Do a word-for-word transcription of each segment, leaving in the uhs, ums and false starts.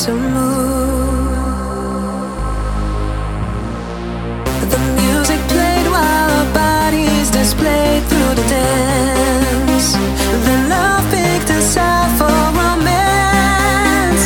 to move. The music played while our bodies displayed through the dance. Then love picked us out for romance.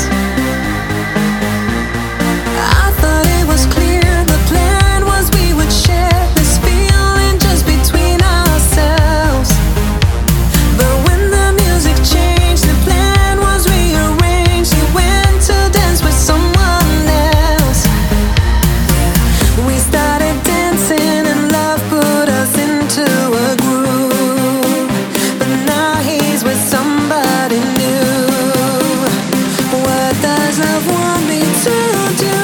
I thought it was clear the plan was we would share this feeling just between ourselves. But when the music changed, the plan was rearranged. We went to dance with someone else. We started dancing and love put us into a groove. But now he's with somebody new. What does love want me to do?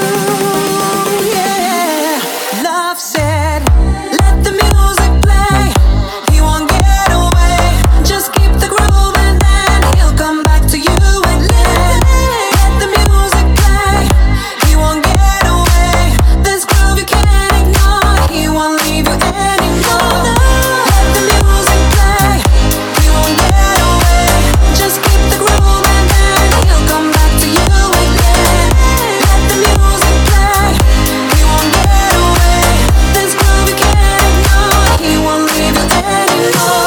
Yeah. Love said, let the music play. He won't get away. Just keep the groove and then he'll come back to you again. Let the music play. He won't get away. This groove you can't ignore. He won't leave you anymore. Let the music play. He won't get away. Just keep the groove and then he'll come back to you again. Let the music play. He won't get away. This groove you can't ignore. He won't leave you anymore.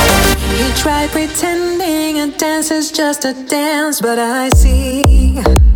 He tried pretending a dance is just a dance, but I see